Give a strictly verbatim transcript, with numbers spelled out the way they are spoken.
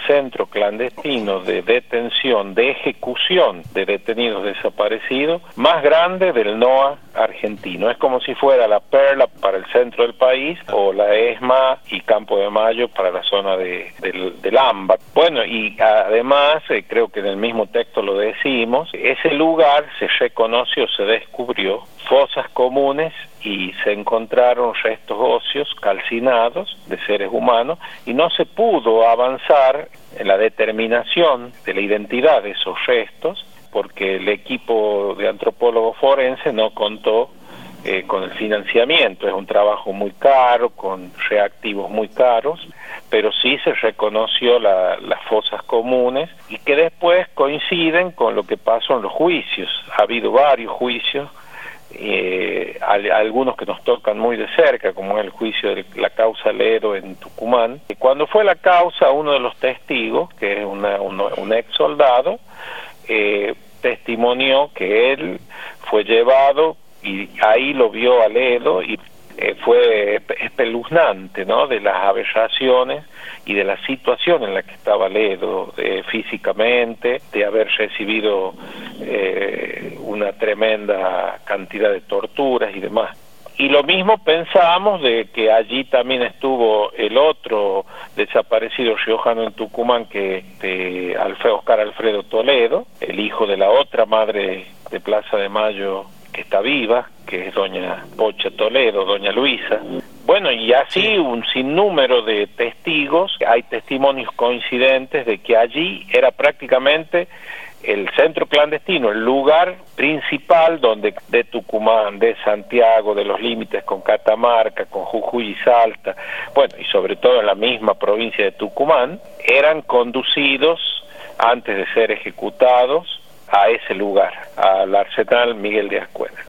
centro clandestino de detención, de ejecución de detenidos desaparecidos, más grande del N O A argentino. Es como si fuera la Perla para el centro del país o la ESMA y Campo de Mayo para la zona de, del, del AMBA. Bueno, y además, eh, creo que en el mismo texto lo decimos, ese lugar se reconoció, se descubrió fosas comunes y se encontraron restos óseos calcinados de seres humanos y no se pudo avanzar en la determinación de la identidad de esos restos porque el equipo de antropólogos forenses no contó eh, con el financiamiento. Es un trabajo muy caro, con reactivos muy caros, pero sí se reconoció la, las fosas comunes y que después coinciden con lo que pasó en los juicios. Ha habido varios juicios, Eh, algunos que nos tocan muy de cerca, como el juicio de la causa Ledo en Tucumán. Y cuando fue la causa, uno de los testigos, que es una, uno, un ex soldado, eh, testimonió que él fue llevado y ahí lo vio a Ledo y eh, fue espeluznante, ¿no?, de las aberraciones y de la situación en la que estaba Ledo eh, físicamente, de haber recibido eh, una tremenda cantidad de torturas y demás. Y lo mismo pensábamos de que allí también estuvo el otro desaparecido riojano en Tucumán, que este, Alfredo, Oscar Alfredo Toledo, el hijo de la otra madre de Plaza de Mayo que está viva, que es doña Pocha Toledo, doña Luisa. Bueno, y así un sinnúmero de testigos, hay testimonios coincidentes de que allí era prácticamente el centro clandestino, el lugar principal donde de Tucumán, de Santiago, de los límites con Catamarca, con Jujuy y Salta, bueno, y sobre todo en la misma provincia de Tucumán, eran conducidos antes de ser ejecutados a ese lugar, al Arsenal Miguel de Ascuena.